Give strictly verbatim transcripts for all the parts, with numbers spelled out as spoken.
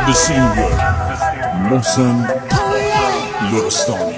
The singer محسن لرستانی.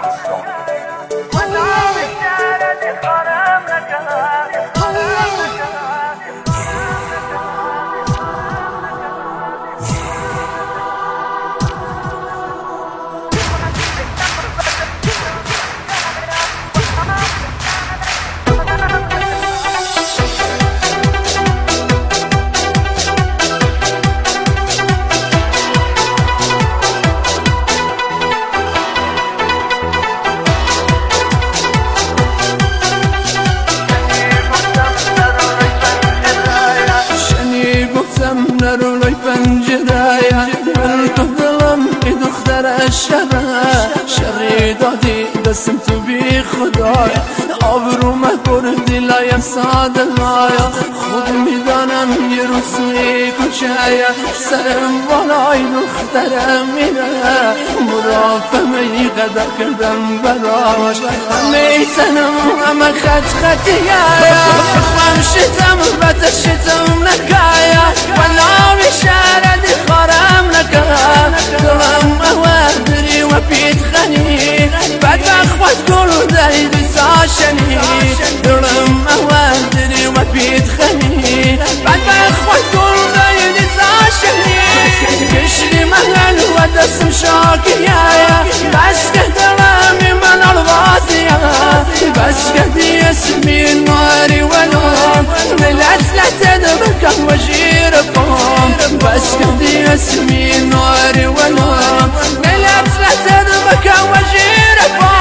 نرولای پنجره من تو دلم ای دختر شره شری دادی دستم تو بی خدای آبرو مکردی لایم ساده لایا خود میدانم یه روزی کوچه سرم بالای دخترم میره مرافمه ای قدر کردم براش همه سنم همه خط خطیه خم شتم بد شتم نکایا وانا بشارد خرام نکا دلم اوادری و پیت خنی بعد اخوات کلو داری بساشنی دلم اوادری و پیت خنی بعد اخوات کلو داری بساشنی کشری محل و دستم شاکیه بس که دلمی من الوازیه بس که دی اسمی ناری و نام ملت لتدبکم و جیرکم بس که دی اسمی ناری و نام ملت لتدبکم و جیرکم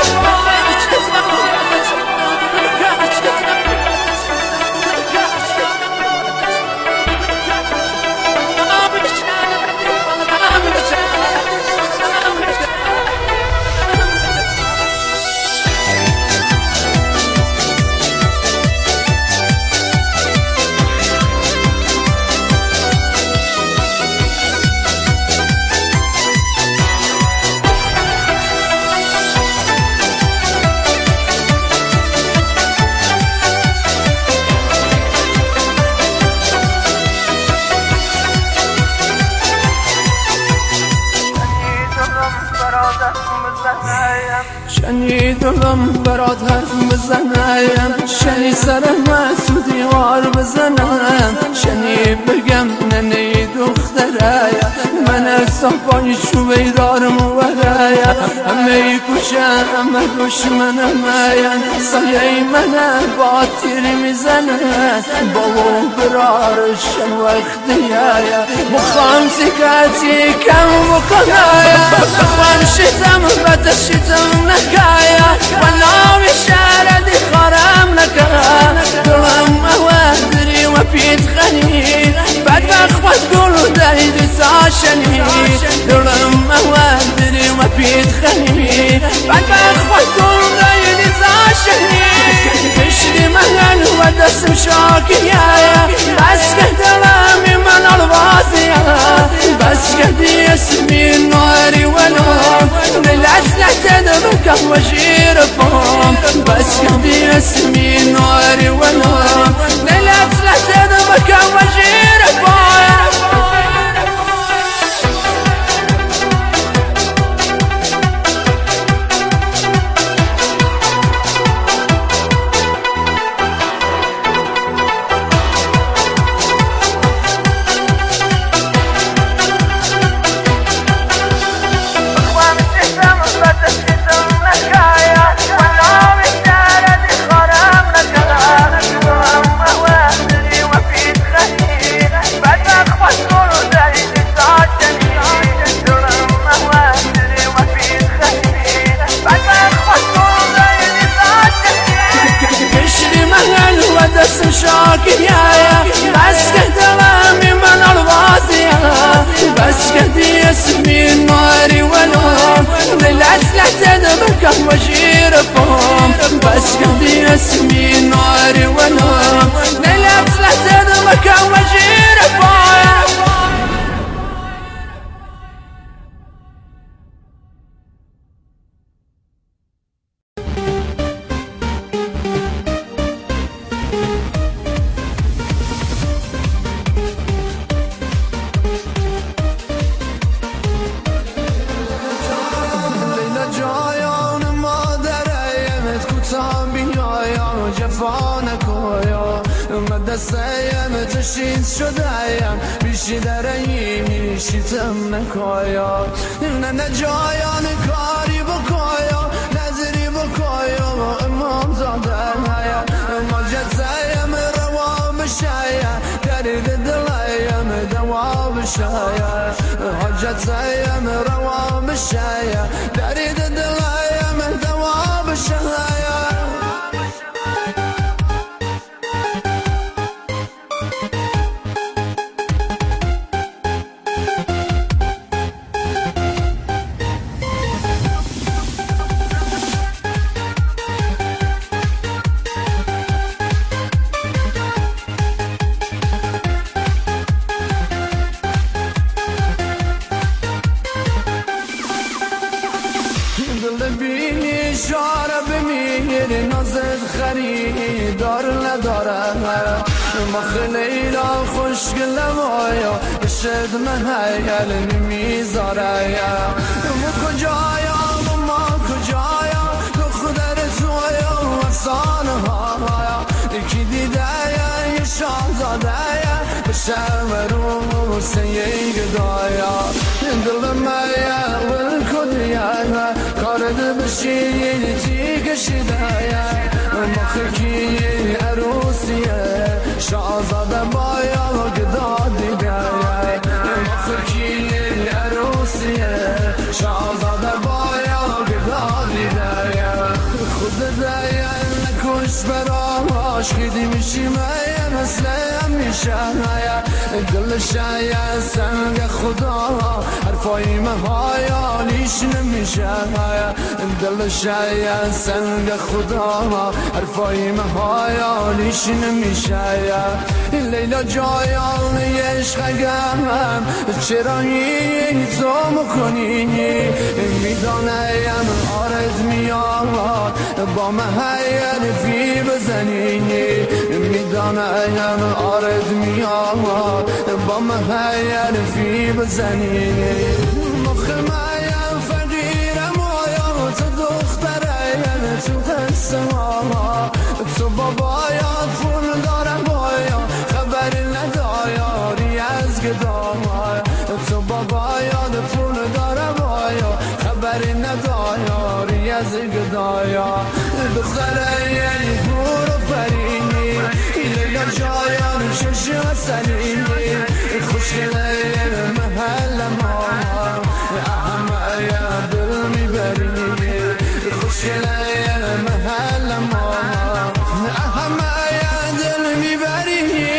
شنی دلم برات حرف بزنم شنی سرم مسو دیوار بزنم شنی بگم ننه دختره من اصفای شو بیدارم وره همه کوچه همه دشمنم سایه من با تیر میزنه بابا برارشن وقتیه مخوام سکتی کم بکنه مخوام شتم بد شتم نکایا وانا بشارد خرام نکا دلم اوادری و پیت خنی بعد اخوات کلو داری بساشنی دلم اوادری و پیت خنی بعد اخوات کلو داری بساشنی کشری محل و دستم شاکیه بس که دلمی من الوازیه بس که دی اسمی ناری و نام ملت لتدبکم و جیرکم بس که دی اسمی ناری و نام ملت لتدبکم و جیرکم دستم شاکیه بس که دلمی من الوازیه بس که دی اسمی ناری و نام ملت لتدبکم و جیرکم بس که دی اسمی ناری و نام ملت لتدبکم و جیرکم وفا نکویا من دستیم تشید شدهیم بیشی درهی شیتم نکویا نه نه جایان کاری بکویا نظری بکویا امام زاده هیا مجد زیم روا بشایا درد دلیم دوا بشایا حجت زیم روا بشایا درد دلیم دوا بشایا بینی شاره بمیر نازد خریدار نداره مخ لیلا خوشگلم آیا بشد من حیل نمیذاره ما کجایا ما کجایا تو خودر تویا افسانه ها یکی دیده یه شاهزاده بشم رو سیه گدایا دل مایا والکدیا کارد بشی تی کشیدایا مخکی عروسیه شاهزاده بایا گدا دیگایا مخکی عروسیه شاهزاده بایا گدا دیگایا خود دایا نکش براش خیلی میشی مایا مثل همیشه دل شایا سنگ خدا حرفای مهایا لیش نمیشه دل شایا سنگ خدا حرفای مهایا لیش نمیشه لیلا جایان عشقم چرا این تو مکنی میدانم آرد میاد با محیل فی بزنی میدانم آرد میاد با محیل فی بزنی مخ مایم فقیرم آیا تو دخترم تو قسمم تو بابایات پول دارم بایا خبر نداری از گدام تو بابایات پول دارم بایا خبر نداری از گدایا دختره یعنی پور و پرینی لیلا جایان شش و سلینی خوشگله محل ما اهم یا دل میبرینی خوشگله محل ما اهم یا دل میبرینی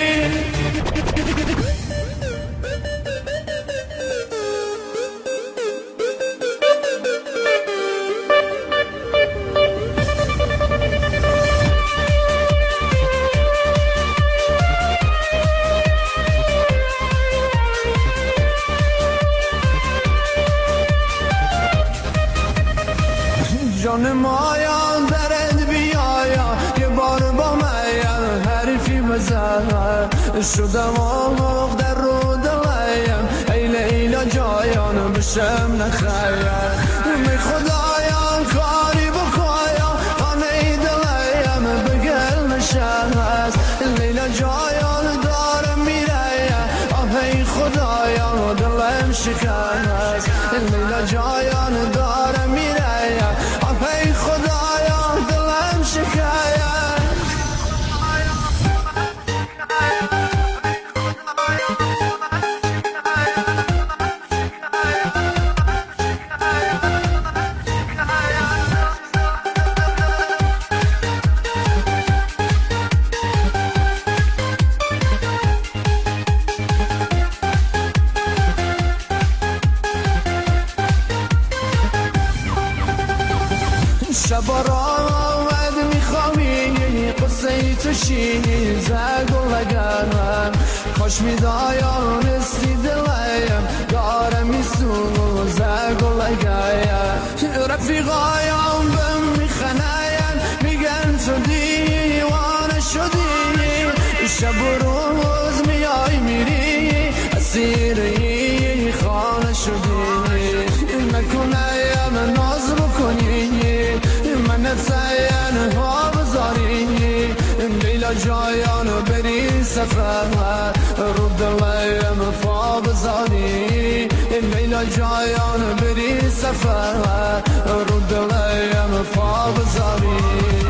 جان مایا درد بیایا یه بار با مایا حرفی بزن شدم آموق در رو دلیم ای لیلا جایان بشم نخیر می خدایان کاری بکایا خانه دلیم بگل نشست لیلا جایان دارم میره آهی خدایان دلم شکست لیلا جایان دارم میره ای خدایا دلم شکایت شبا را آمد میخوامی قصه تو شیری زگ و لگرم کاش میدایانستی دلیم دارم میسو زگ و لگرم رفیقایم بهم میخناین میگن تو دیوانه شدی شب و روز میای میری اسیری خانه شدی نکنایم ناز بکنی من سین ها بذاری لیلا جایان بری سفر رو دلیم فا بزاری لیلا جایان بری سفر رو دلیم فا بزاری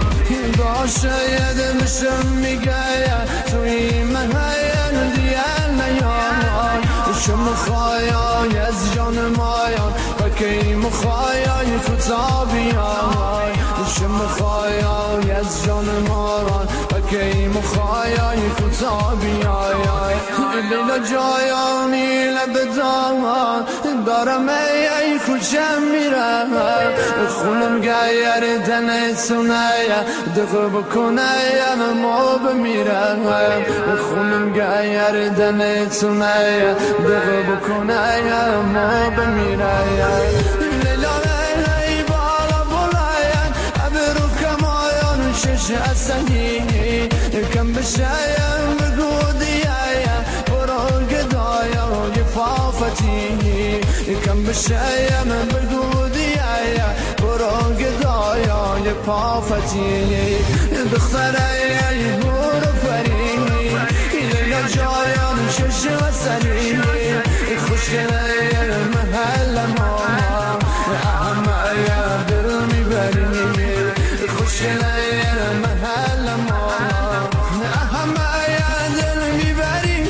داشته دمشم میگه توی من هین دیگر نیان شم خواهی از جان مایان که مخوای فتابیای شم خواهی از جان ماران که مخوای فتابیای لیلا جایانی لبدان دارم ای کجم میرم خونم گیر دنتونه دقه بکنه ما بمیرم خونم گیر دنتونه دقه بکنه ما بمیرم لیلا ای بالا بلاین ابرو کمایان شش اصلی کم بشایم بگو دیایم برو گدایم یه فافتی کم بشایم بگو دیایم برو گدایم یه فافتی دختره ای برو فری لیلا جایان شش اصلی خوشگله محل ما همه یا دل میبری خوشگله محل ما همه یا دل میبری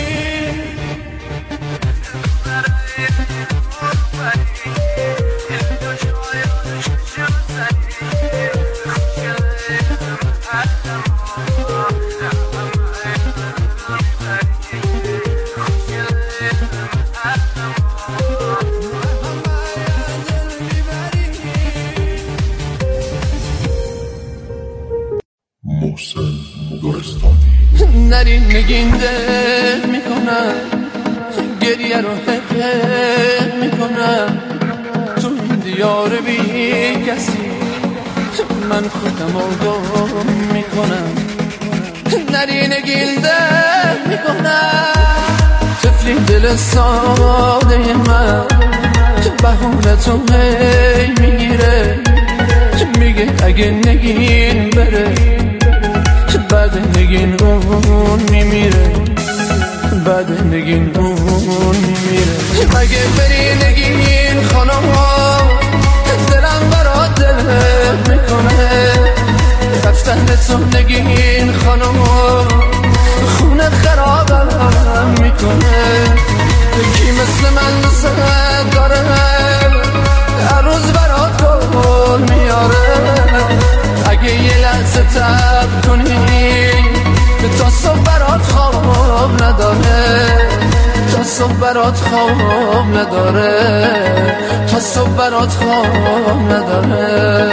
محسن لرستانی نری نگین دل میکنم گریه رو حقیق میکنم تو این دیار بی کسی من خودم آگاه میکنم نری نگین دل میکنم طفلی دل ساده من بهونه تو هی میگیره میگه اگه نگین بره بعد نگین اون میمیره بعد نگین اون میمیره مگه بری نگین خانم ها دلم برات دل میکنه رفتن تو نگین خانم ها خونه خرابم میکنه کی مثل من دوست داره هر روز برات گل میاره اگه یه لحظه تب کنی تا صبح برات خواب نداره تا صبح برات خواب نداره تا صبح برات خواب نداره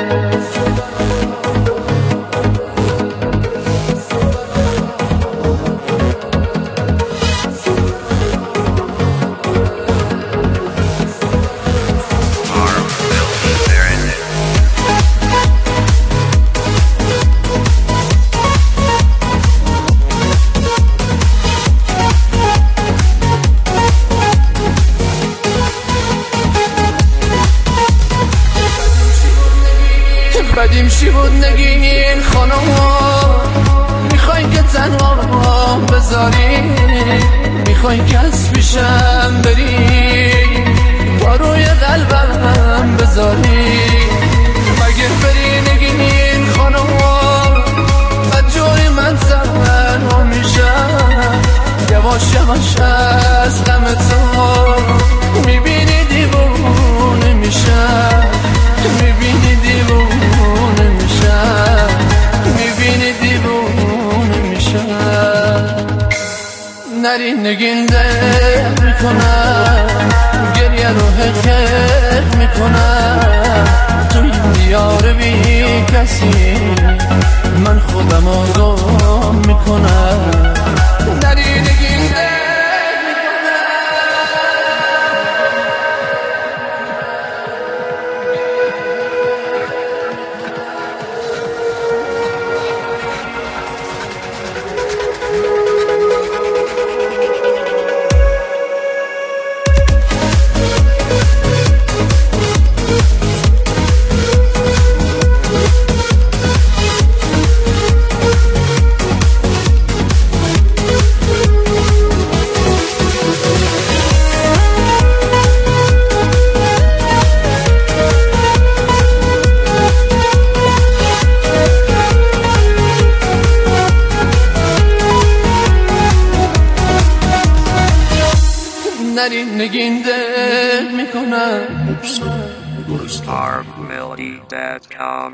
بدیم چی بود نگین خانم میخواین که تنها بذاری میخواین که از پیشم بری با روی قلبم بذاری مگه بری نگین خانم از جوری من تنها میشم یواش یواش از غم تو میبینی دیوونه میشم میبینی دیوونه میشم میبینی دیوونه میشم نری نگین دل میکنم گریه رو حقیق میکنم تو این دیار بی کسی من خودم آگاه میکنم نری نگین دل نگین دل میکنم. arb melody dot com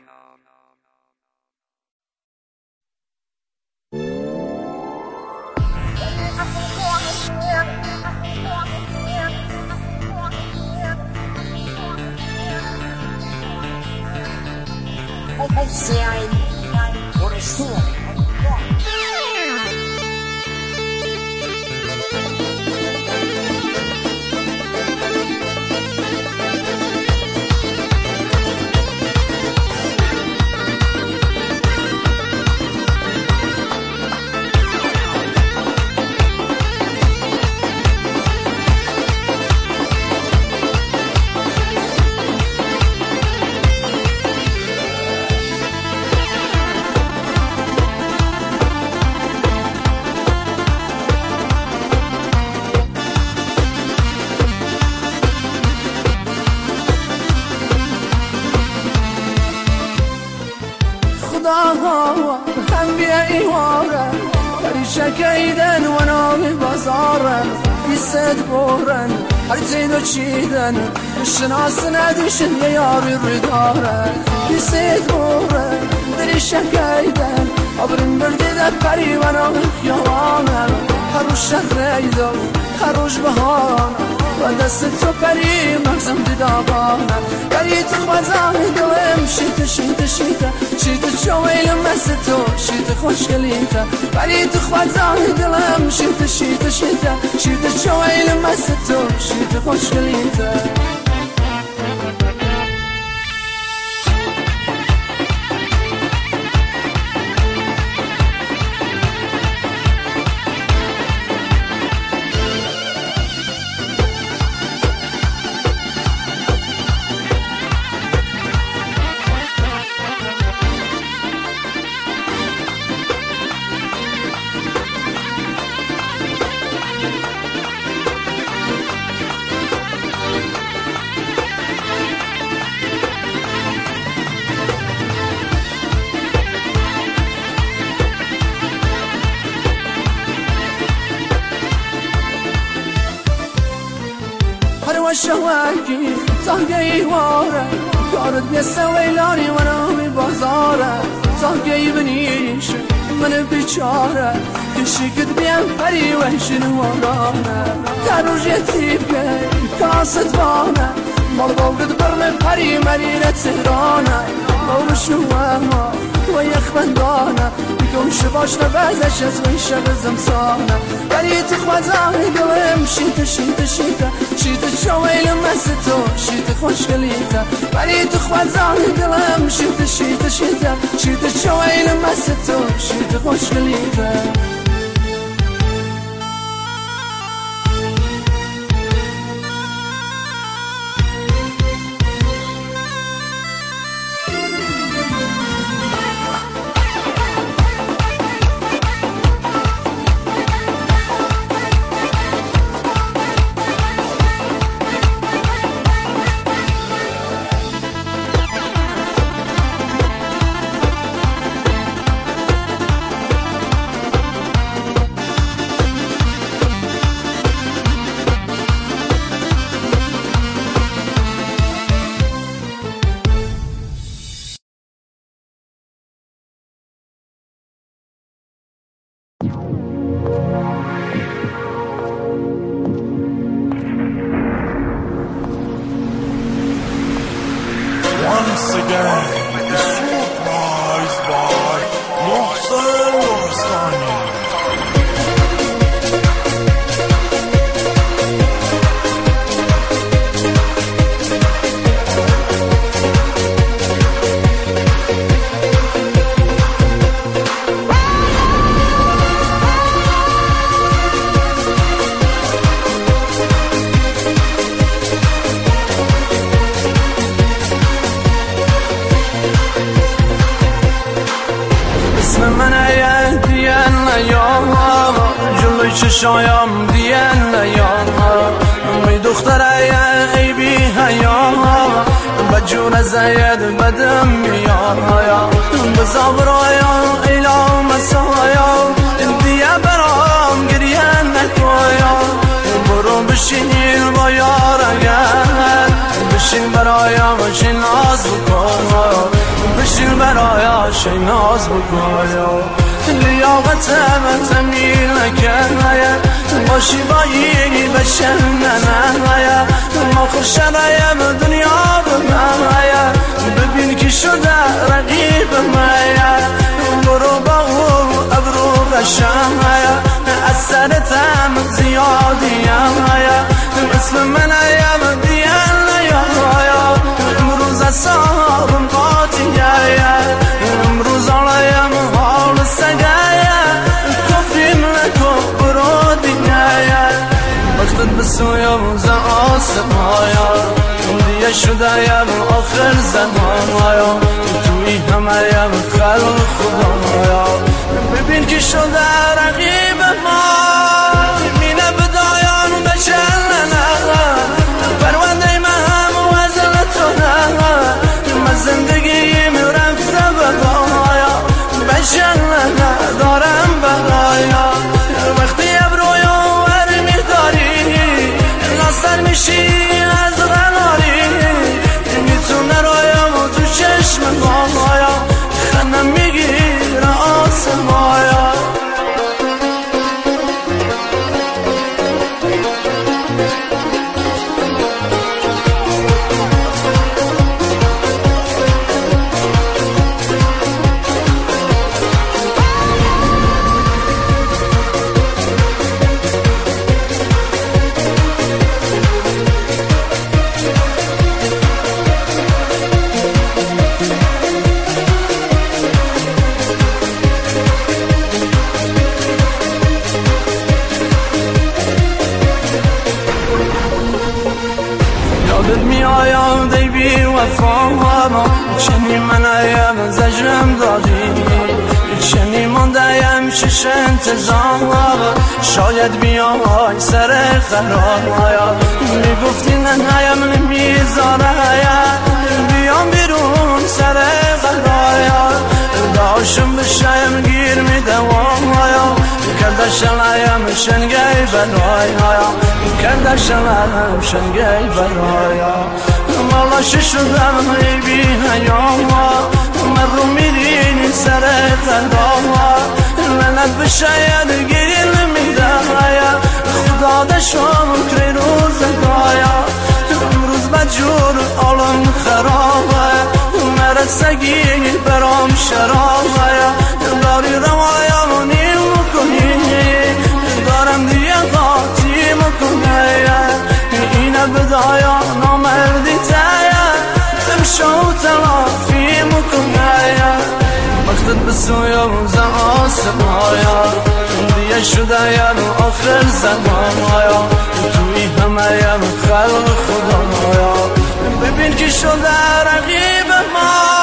هم بیایواره بری شکیدن و نامی بازارن بیست بورن هر زید و چیدن شناس ندیشن یه یاری رو دارن بیست بورن بری شکیدن آبرین بردی در پری و نامی خیالانن هر روش شهریدو هر روش بهارانن و دست تو پری مغزم دیدابانن بری تو خوزان دلم شیط شیط شیطه شیط شویل مستو شیط خوشگلیته بری تو خوزان دلم شیط شیط شیطه شیط شویل مستو شیط خوشگلیته شواکی زاگی واره کارت بیسوی لانی و نامی بازاره زاگی بنیش من بیچاره کشیکت بیان پری وحشن وارانه در روش یتیب که کاست وانه مال باوگد برم پری مرینه تهرانه باورشو اما و یخ بندانه بیکن شباش نبازش از وی شب زمسانه بری تو خوزان دلم شیط شیط شیطه شیط شویل مستو شیط خوشگلیته بری تو خوزان دلم شیط شیط شیطه شیط شویل مستو شیط خوشگلیته Once again, surprised by Mohsen Rostani. چشایم دیان یا می دختره ای بی حیا بجون زید بدم میایا بزابرایا ایلا مسایا دیگه برام گریه نکویا برو بشینی بشین برایم چه ناز بکن بشین برایم چه ناز بکن لیاقت من تمیل نکنه باشی بایی بشن ننه ما خوشرایم دنیا بمه ببین که شده رقیب مه برو با او ابرو قشنه از سرتم زیادیم مثل من ایم دیان نیا امروز اصابم قاطیه امروز آلایم حال سگه کفیم نکن برو دیگه وقتت بسویم ز آسمایا دیگه شدهیم آخر زمانایا توی همهیم خلق خدایا ببین که شده رقیب ما مینه بدایان بشلنه پرونده من هم وزن تو نه من زندگیم رفته ببایا بشلنه دارم برایا وقتی ابرویو ور میداری ناصر میشی از غناری میتونه رایم و تو چشم مایا خنم میگیره آسمایا یادت می آیم دی بی وفا چنی من ایم زجرم دادی چنی مندهیم شش انتظام شاید بیای سر خراب می گفتی ننهیم نمیذاره بیام بیرون سر قرار داشم بشایم گیر می دوام کردشلایم شنگی برایا کردشلایم شنگی برایا مالا شدم بی نیام من رو میرین سر قلبا لنت بشاید گیر میدایا خدا دشم کری روز دایا امروز بجور عالم خرابه مرسگی برام شرابه داری روایم و نیم کنی دارم دیگه قاطی مکنه اینه بدایا نامردی تایا تمشو تلافی مکنه وقتت بسویم ز آسمایا دیگه شدهیم آخر زمانایا توی همهیم خلق خدایا ببین که شده رقیب ما